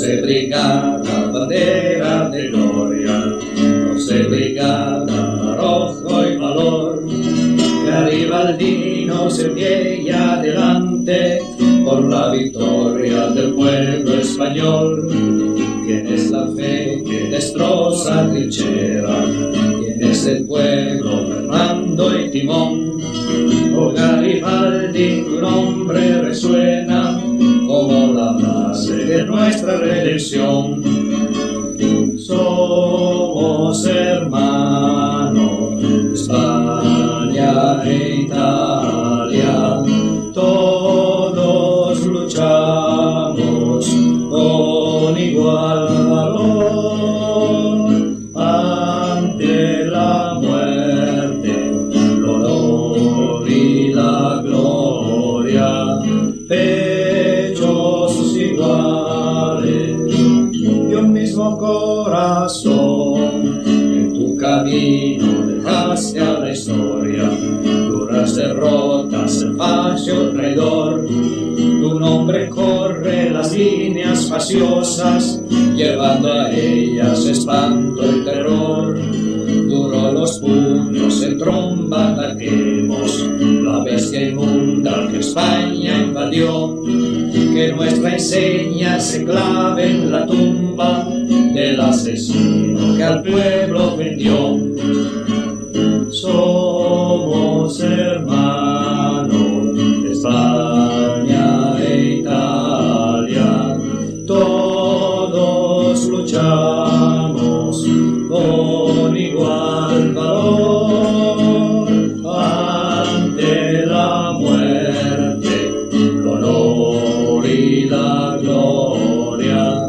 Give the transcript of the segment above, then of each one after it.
12 brigada, bandera de gloria, 12 brigada, arrojo y valor. Garibaldinos en pie y adelante por la victoria del pueblo español. Tienes la fe que destroza trinchera, tienes el pueblo mando y timón. Oh Garibaldi, tu nombre resuena como la base de nuestra redención. Somos hermanos, España e Italia, todos luchamos con igual valor ante la muerte, el honor y la gloria, pechos iguales y un mismo corazón. En tu camino dejaste a la historia duras derrotas, el facio traidor. Tu nombre corre las líneas faciosas, llevando a ellas espanto y terror. Duró los puños en tromba ataquemos la bestia inmunda que España invadió. Que nuestra enseña se clave en la tumba del asesino que al pueblo vendió. Somos hermanos, España e Italia, todos luchamos con igual valor ante la muerte, el honor y la gloria,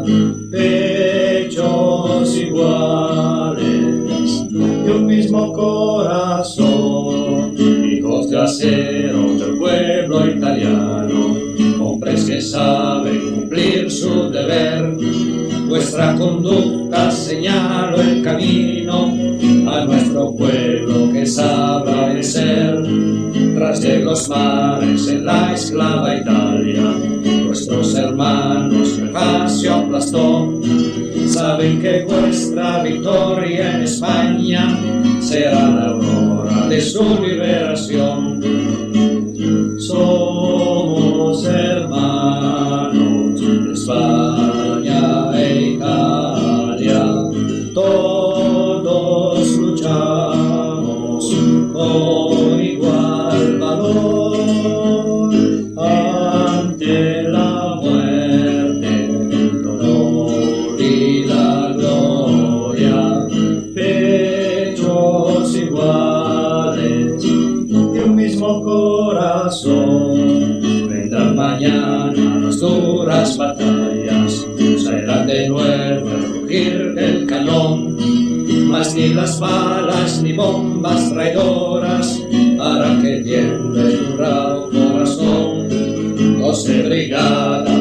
pechos iguales y un mismo corazón. Hijos de acero del pueblo italiano, hombres que saben cumplir su deber. Vuestra conducta señaló el camino a nuestro pueblo que sabrá vencer. Tras de los mares en la esclava Italia, nuestros hermanos prefacio aplastó. Saben que vuestra victoria en España será la aurora de su liberación. Somos hermanos, España e Italia, todos luchamos con igual valor ante la muerte, el honor y la gloria, pechos iguales y un mismo corazón. Vendrán mañana las duras batallas, serán de nuevo el rugir del cañón, mas ni las balas ni bombas traidoras harán que tiemble tu bravo corazón. 12 brigadas